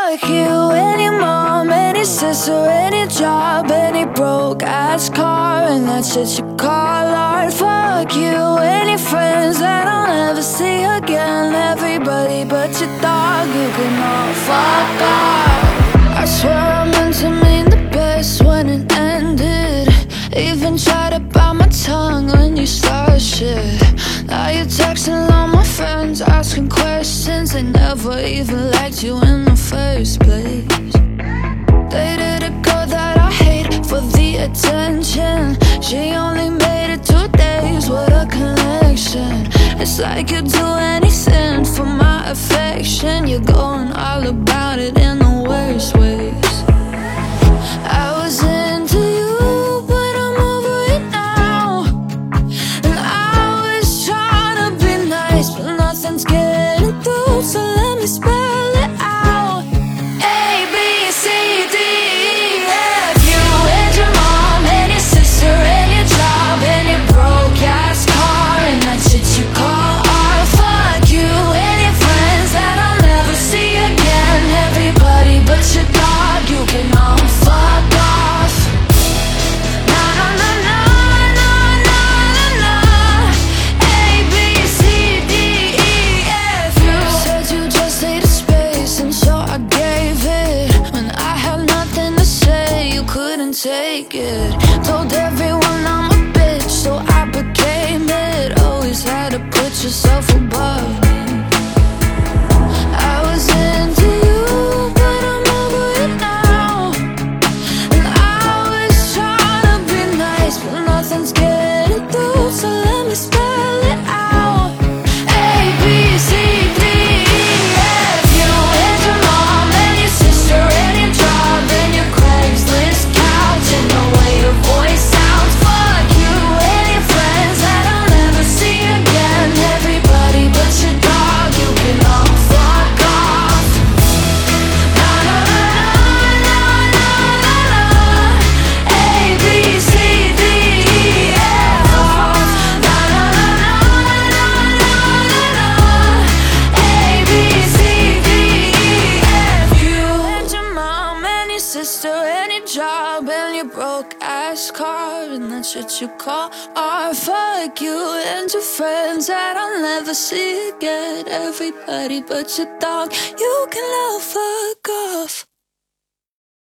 Fuck you and your mom and your sister and your job and your broke ass car and that shit you call art. Fuck you and your friends that I'll never see again. Everybody but your dog, you can all fuck off. I swear I meant to mean the best when it ended. Even tried to bite my tongue when you started shit. Now you're texting all my friends, asking questions. They never even liked you in the first place. Dated a girl that I hate for the attention. She only made it 2 days, what a connection. It's like you'd do anything for my affection. You're going all about it in the worst ways. I was into you, but I'm over it now. And I was trying to be nice, but nothing's getting through, so let me spell it out. A, B, C, D, E, F. You and your mom and your sister and your job and your broke ass car and that shit you call art. Fuck you and your friends that I'll never see again. Everybody but your dog, you can all fuck off. Na na na na na na na na. A, B, C, D, E, F. You said you just needed space, and so I gave it. When I had nothing to say, you couldn't take it. Told everyone I'm a bitch, so I became it. Always had to put yourself above me. I was into you, but I'm over it now. And I was trying to be nice, but nothing's getting through, so let me spell it out. A, B, C, D, E, F. You and your mom and your sister and your job and your Craigslist couch and the way your voice sounds. Fuck you and your friends that I'll never see again. Everybody but your dog, you can all fuck off. Na na na na na na na. A, B, C, D, E, F. Na na na na na na na. A, B, C, D, E, F. You and your mom and your sister and your job and your broke ass car and that shit you call art. Fuck you and your friends that I'll never see again. Everybody but your dog, you can all fuck off.